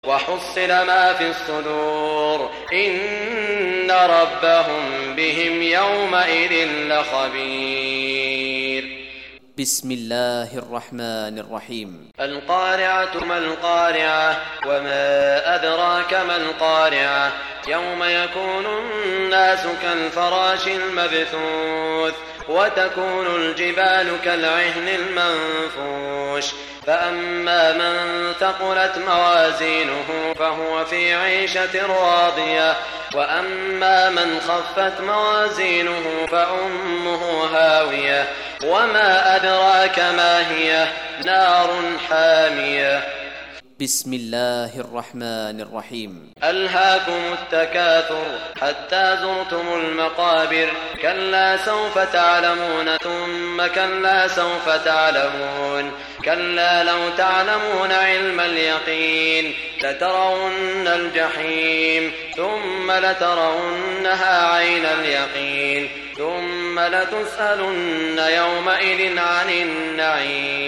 وحصل ما في الصدور إن ربهم بهم يومئذ لخبير. بسم الله الرحمن الرحيم. القارعة ما القارعة وما أدراك ما القارعة يوم يكون الناس كالفراش المبثوث وتكون الجبال كالعهن المنفوش فأما من ثقلت موازينه فهو في عيشة راضية وأما من خفت موازينه فأمه هاوية وما أدراك ما هي نار حامية. بسم الله الرحمن الرحيم. ألهاكم التكاثر حتى زرتم المقابر كلا سوف تعلمون ثم كلا سوف تعلمون كلا لو تعلمون علم اليقين لترون الجحيم ثم لترونها عين اليقين ثم لتسألن يومئذ عن النعيم.